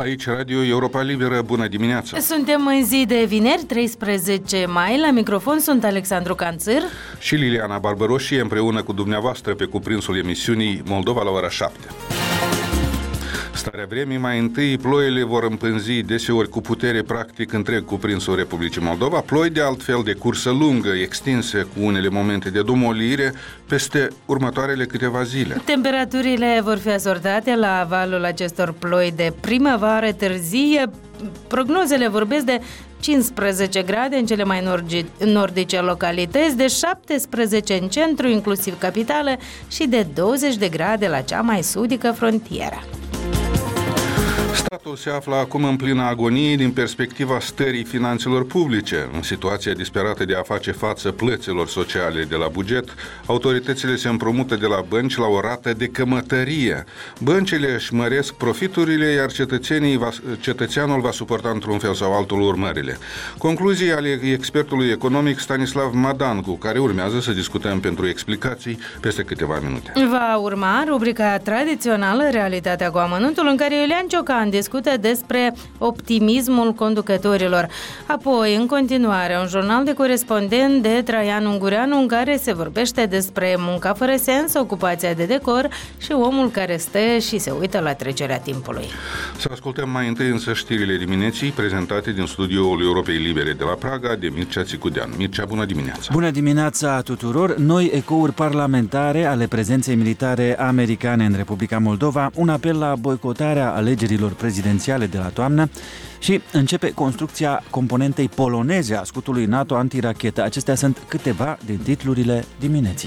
Aici Radio Europa Liberă, bună dimineața! Suntem în zi de vineri, 13 mai, la microfon sunt Alexandru Canțâr și Liliana Barbaroșie, împreună cu dumneavoastră pe cuprinsul emisiunii Moldova la ora 7. Starea vremii, mai întâi, ploile vor împânzi deseori cu putere practic întreg cuprinsul Republicii Moldova, ploi de altfel de cursă lungă, extinse cu unele momente de domolire peste următoarele câteva zile. Temperaturile vor fi asortate la valul acestor ploi de primăvară târzie. Prognozele vorbesc de 15 grade în cele mai nordice localități, de 17 în centru, inclusiv capitală, și de 20 de grade la cea mai sudică frontieră. Statul se află acum în plină agonie din perspectiva stării finanțelor publice. În situația disperată de a face față plăților sociale de la buget, autoritățile se împrumută de la bănci la o rată de cămătărie. Băncile își măresc profiturile, iar cetățeanul va suporta într-un fel sau altul urmările. Concluzii ale expertului economic Stanislav Madan, cu care urmează să discutăm pentru explicații peste câteva minute. Va urma rubrica tradițională Realitatea cu amănuntul, în care Iulian Ciocan discută despre optimismul conducătorilor. Apoi, în continuare, un jurnal de corespondent de Traian Ungureanu, în care se vorbește despre munca fără sens, ocupația de decor și omul care stă și se uită la trecerea timpului. Să ascultăm mai întâi însă știrile dimineții prezentate din studioul Europei Libere de la Praga de Mircea Țicudean. Mircea, bună dimineața! Bună dimineața tuturor! Noi ecouri parlamentare ale prezenței militare americane în Republica Moldova, un apel la boicotarea alegerilor prezidențiale de la toamnă și începe construcția componentei poloneze a scutului NATO antirachetă. Acestea sunt câteva din titlurile dimineții.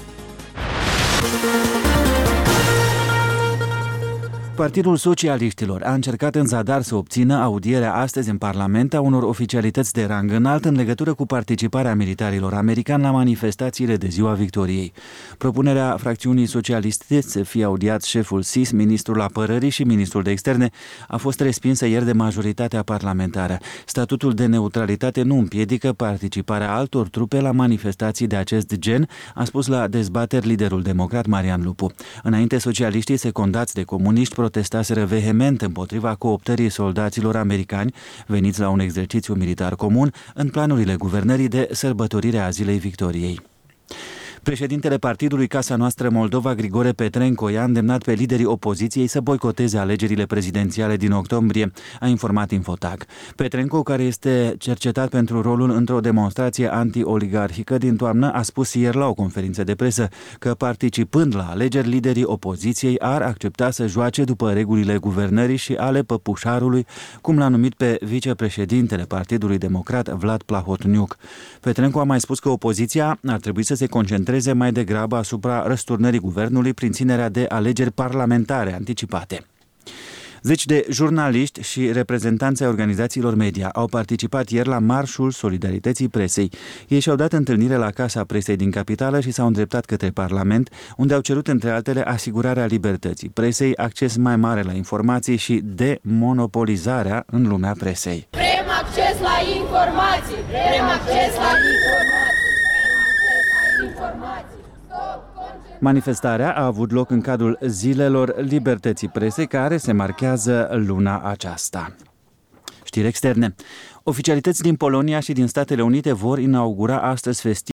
Partidul Socialiștilor a încercat în zadar să obțină audierea astăzi în Parlament a unor oficialități de rang înalt în legătură cu participarea militarilor americani la manifestațiile de Ziua Victoriei. Propunerea fracțiunii socialiste să fie audiat șeful SIS, ministrul apărării și ministrul de externe a fost respinsă ieri de majoritatea parlamentară. Statutul de neutralitate nu împiedică participarea altor trupe la manifestații de acest gen, a spus la dezbateri liderul democrat Marian Lupu. Înainte, socialiștii secundați de comuniști protestaseră vehement împotriva cooptării soldaților americani veniți la un exercițiu militar comun în planurile guvernării de sărbătorire a Zilei Victoriei. Președintele partidului Casa Noastră Moldova, Grigore Petrenco, i-a îndemnat pe liderii opoziției să boicoteze alegerile prezidențiale din octombrie, a informat Infotag. Petrenco, care este cercetat pentru rolul într-o demonstrație anti-oligarhică din toamnă, a spus ieri la o conferință de presă că, participând la alegeri, liderii opoziției ar accepta să joace după regulile guvernării și ale păpușarului, cum l-a numit pe vicepreședintele Partidului Democrat, Vlad Plahotniuc. Petrenco a mai spus că opoziția ar trebui să se concentreze mai degrabă asupra răsturnării guvernului prin ținerea de alegeri parlamentare anticipate. Zeci de jurnaliști și reprezentanți ai organizațiilor media au participat ieri la Marșul Solidarității Presei. Ei și-au dat întâlnire la Casa Presei din capitală și s-au îndreptat către Parlament, unde au cerut între altele asigurarea libertății presei, acces mai mare la informații și demonopolizarea în lumea presei. Vrem acces la informații! Vrem acces la informații! Manifestarea a avut loc în cadrul Zilelor Libertății Presei, care se marchează luna aceasta. Știri externe. Oficialități din Polonia și din Statele Unite vor inaugura astăzi festiv